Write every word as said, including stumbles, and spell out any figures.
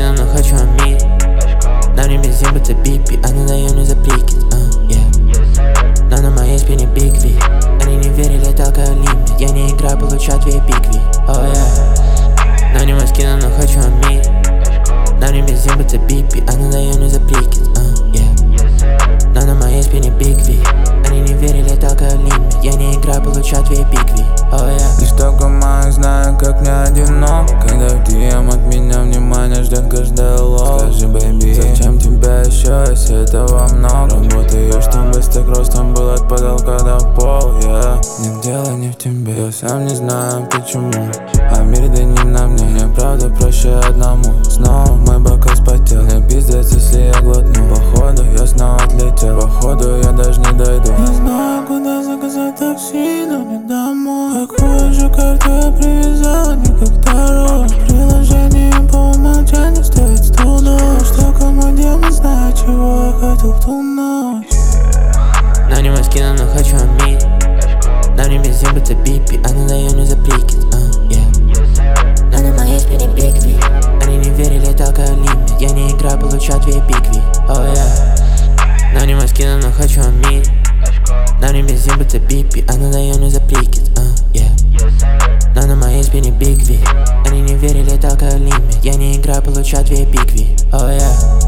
скину, но хочу мир. На небе зимбы це пипи, а надаю не за прикид, uh, yeah. Но на моей спине биг ви. Они не верили, толкаю лимит. Я не играю, получаю две пикви, oh yeah. На небе скину, но хочу мир. На небе зимбы це пипи, а надаю не за прикид, uh, yeah. Но на моей спине биг ви. Они не верили, толкаю лимит. Я не играю, получаю две пикви, oh yeah. Лишь только моих знаю, как мне одинок, когда в ди эм от меня внимание ждет каждый лог. Скажи, бэйби, зачем тебя еще, если этого много? Работаю, чтобы стать ростом был от потолка до пола, yeah. Не дело не в тебе, я сам не знаю почему, а мир да не на мне. Мне правда проще одному. Снова мой бокал спотел, мне пиздец, если я глотну. Походу я снова отлетел, походу я даже не дойду. Не знаю, куда заказать такси, но не домой. Какую же карту я привязала, не как второй. Приложение по умолчанию стоит сто долларов. Что кому демон знает, чего я хотел в ту ночь. На небо скину, но хочу мир. На небе зимбы це пипи, а надаю не за прикид, uh, yeah. Но на моей спине биг ви. Они не верили, толкаю лимит. Я не играю, получаю две пикви, oh yeah. На небо скину, но хочу мир. На небе зимбы це пипи, а надаю не за прикид, uh, yeah. Но на моей спине биг ви. Они не верили, толкаю лимит. Я не играю, получаю две пикви, oh yeah.